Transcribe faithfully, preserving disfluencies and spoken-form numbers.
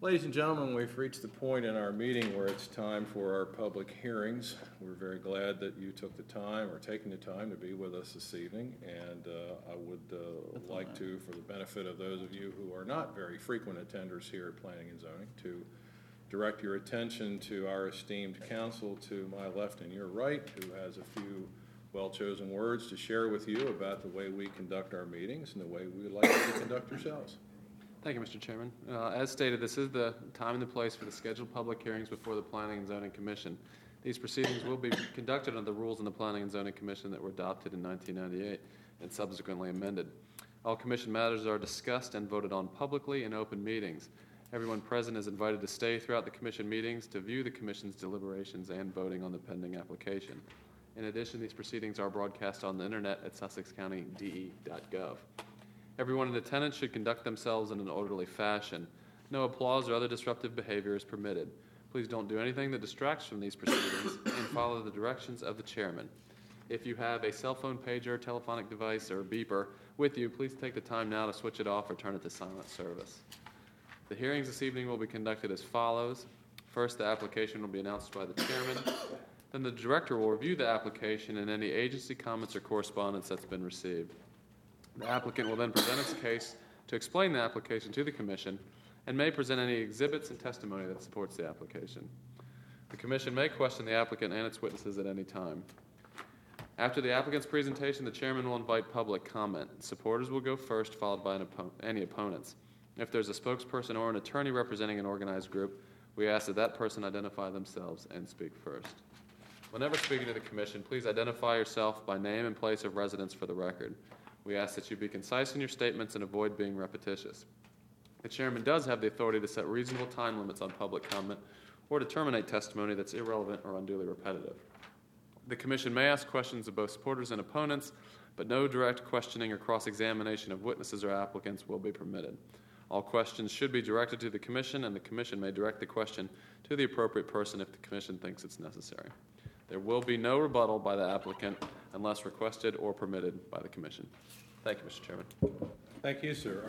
Ladies and gentlemen, we've reached the point in our meeting where it's time for our public hearings. We're very glad that you took the time or taking the time to be with us this evening, and uh, I would uh, like to, for the benefit of those of you who are not very frequent attenders here at Planning and Zoning, to direct your attention to our esteemed counsel to my left and your right, who has a few well-chosen words to share with you about the way we conduct our meetings and the way we would like you to conduct yourselves. Thank you, Mister Chairman. Uh, as stated, this is the time and the place for the scheduled public hearings before the Planning and Zoning Commission. These proceedings will be conducted under the rules in the Planning and Zoning Commission that were adopted in nineteen ninety-eight and subsequently amended. All Commission matters are discussed and voted on publicly in open meetings. Everyone present is invited to stay throughout the Commission meetings to view the Commission's deliberations and voting on the pending application. In addition, these proceedings are broadcast on the Internet at sussex county d e dot gov. Everyone in attendance should conduct themselves in an orderly fashion. No applause or other disruptive behavior is permitted. Please don't do anything that distracts from these proceedings and follow the directions of the chairman. If you have a cell phone, pager, telephonic device, or beeper with you, please take the time now to switch it off or turn it to silent service. The hearings this evening will be conducted as follows. First, the application will be announced by the chairman. Then the director will review the application and any agency comments or correspondence that's been received. The applicant will then present its case to explain the application to the Commission and may present any exhibits and testimony that supports the application. The Commission may question the applicant and its witnesses at any time. After the applicant's presentation, the chairman will invite public comment. Supporters will go first, followed by an oppo- any opponents. If there's a spokesperson or an attorney representing an organized group, we ask that that person identify themselves and speak first. Whenever speaking to the Commission, please identify yourself by name and place of residence for the record. We ask that you be concise in your statements and avoid being repetitious. The chairman does have the authority to set reasonable time limits on public comment or to terminate testimony that's irrelevant or unduly repetitive. The Commission may ask questions of both supporters and opponents, but no direct questioning or cross-examination of witnesses or applicants will be permitted. All questions should be directed to the Commission, and the Commission may direct the question to the appropriate person if the Commission thinks it's necessary. There will be no rebuttal by the applicant unless requested or permitted by the Commission. Thank you, Mister Chairman. Thank you, sir.